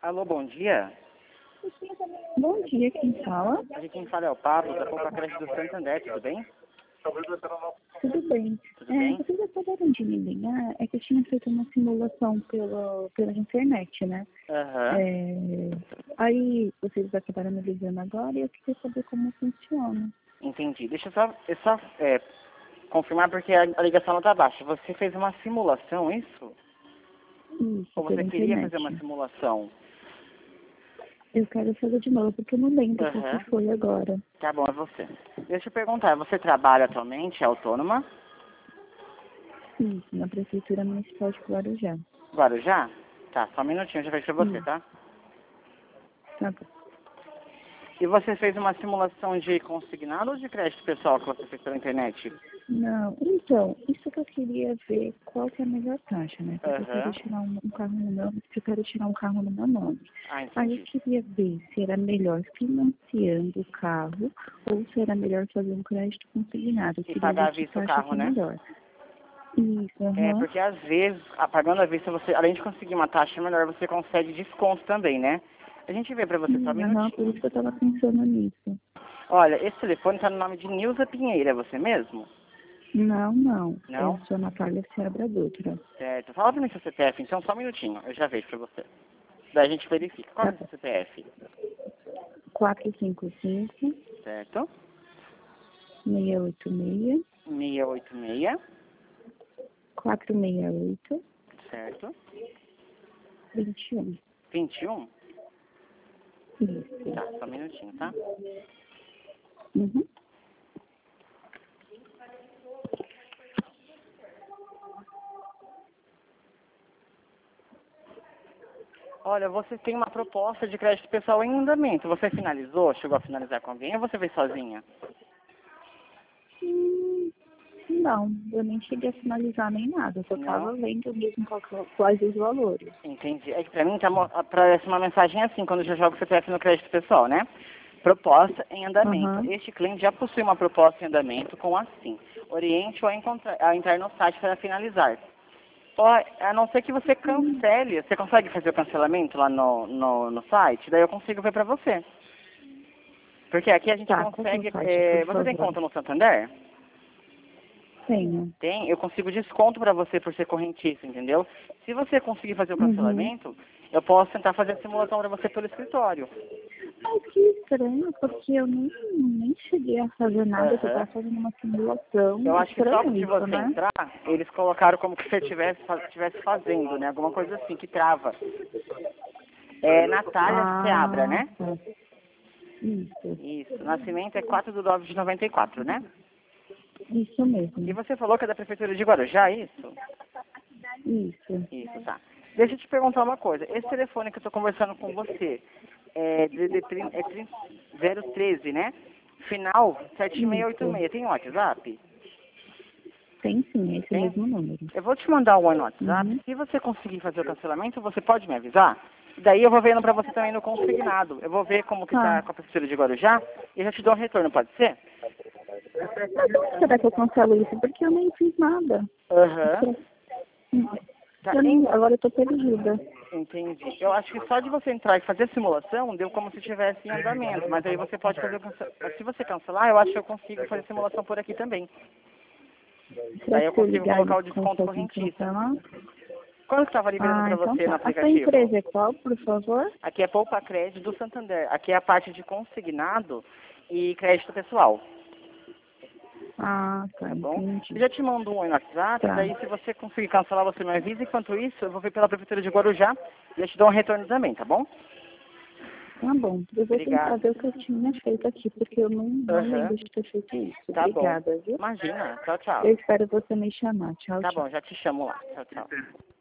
Alô, bom dia. Bom dia, quem fala? Aqui quem fala é o Pablo, da Poupa Creche do Santander, tudo bem? Tudo bem. Tudo bem? Vocês acabaram de me ligar, é que eu tinha feito uma simulação pela internet, né? Aham. Aí vocês acabaram me ligando agora e eu queria saber como funciona. Entendi. Deixa eu só confirmar porque a ligação não tá baixa. Você fez uma simulação, isso? Isso, Ou pela você queria internet. fazer uma simulação? Eu quero fazer de novo, porque eu não lembro qual Aham. que foi agora. Tá bom, é você. Deixa eu perguntar, você trabalha atualmente, é autônoma? Isso, na Prefeitura Municipal de Guarujá. Guarujá? Tá, só um minutinho, eu já vejo pra você, tá? Tá bom. E você fez uma simulação de consignado ou de crédito pessoal que você fez pela internet? Não, então, isso que eu queria ver qual que é a melhor taxa, né? Porque eu quero Aham. tirar um carro no meu, eu quero tirar um carro no meu nome. Ah, Aí eu entendi. queria ver se era melhor financiando o carro ou se era melhor fazer um crédito consignado. Eu E queria pagar ver à que vista o taxa carro, que é né? melhor. Isso, É, aham. porque às vezes, pagando à vista, você, além de conseguir uma taxa melhor, você consegue desconto também, né? A gente vê pra você só um Aham, por minutinho. isso que eu tava pensando nisso. Olha, esse telefone tá no nome de Nilza Pinheiro, é você mesmo? Não, não. Eu Não? sou a Natália Seabra Dutra. Certo. Fala pra mim seu CPF, então só um minutinho, eu já vejo pra você. Daí a gente verifica. Qual é Tá o seu bom. CPF? 455 Certo. 686 686, 468 certo. 21. 21? Isso. Tá, só um minutinho, tá? Uhum. Olha, você tem uma proposta de crédito pessoal em andamento. Você finalizou? Chegou a finalizar com alguém ou você fez sozinha? Não, eu nem cheguei a finalizar nem nada. Eu só Não? tava vendo mesmo quais os valores. Entendi. É que pra mim aparece uma mensagem assim quando eu já jogo o CPF no crédito pessoal, né? Proposta em andamento. Aham. Este cliente já possui uma proposta em andamento com assim. Oriente-o a entrar no site para finalizar. Ó, a não ser que você cancele, você consegue fazer o cancelamento lá no site? Daí eu consigo ver pra você. Porque aqui a gente Tá, qual que é o consegue. site, por Você tem favor? conta no Santander? Tenho. Tem, eu consigo desconto pra você por ser correntista, entendeu? Se você conseguir fazer o Uhum. cancelamento, eu posso tentar fazer a simulação pra você pelo escritório. Mas que estranho, porque eu nem cheguei a fazer nada, eu só Aham. tava fazendo uma simulação. Eu acho que só Estranho de isso, você né? entrar, eles colocaram como que você estivesse fazendo, né? Alguma coisa assim que trava. É Natália Seabra, Ah, né? tá. Isso. Isso. Nascimento é 4/9 de 94, né? Isso E mesmo. você falou que é da Prefeitura de Guarujá, é isso? Isso. Isso, tá. Deixa eu te perguntar uma coisa. Esse telefone que eu estou conversando com você é 013, né? Final Isso. 7686. Tem WhatsApp? Tem sim, é esse Tem? mesmo número. Eu vou te mandar um no WhatsApp. Uhum. Se você conseguir fazer o cancelamento, você pode me avisar? Daí eu vou vendo pra você também no consignado. Eu vou ver como que tá Tá. com a Prefeitura de Guarujá e eu já te dou um retorno, pode ser? Mas como será que eu cancelo isso? Porque eu nem fiz nada. Aham. Tá, Agora eu tô perdida. entendi. Eu acho que só de você entrar e fazer a simulação, deu como se estivesse em andamento. Mas aí você pode fazer o cancelamento. Se você cancelar, eu acho que eu consigo fazer a simulação por aqui também. Será Daí eu que se eu consigo ligar colocar o eles desconto conseguem correntista. cancelar? Quando que estava liberando Ah, para então você no tá. A sua aplicativo? empresa é qual, por favor? Aqui é Poupa Crédito do Santander. Aqui é a parte de consignado e crédito pessoal. Ah, tá, Tá bom? Eu entendi. já te mando um aí no WhatsApp, Tá. daí se você conseguir cancelar, você me avisa. Enquanto isso, eu vou ver pela Prefeitura de Guarujá e eu te dou um retorno também, tá bom? Tá bom. Eu vou tentar Obrigado. ver o que eu tinha feito aqui, porque eu não Aham. lembro de ter feito isso. Tá bom. Obrigada, viu? Imagina. Tchau, tchau. Eu espero você me chamar. Tchau, Tá tchau. bom, já te chamo lá. Tchau, tchau.